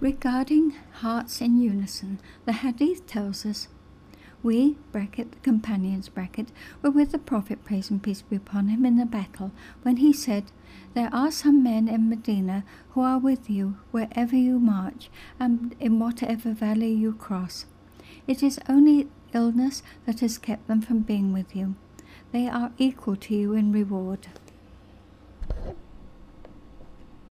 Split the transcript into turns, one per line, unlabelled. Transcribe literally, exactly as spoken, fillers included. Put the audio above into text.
Regarding hearts in unison, the Hadith tells us, we, bracket, the companions, bracket, were with the Prophet, praise and peace be upon him, in the battle, when he said, there are some men in Medina who are with you wherever you march and in whatever valley you cross. It is only illness that has kept them from being with you. They are equal to you in reward.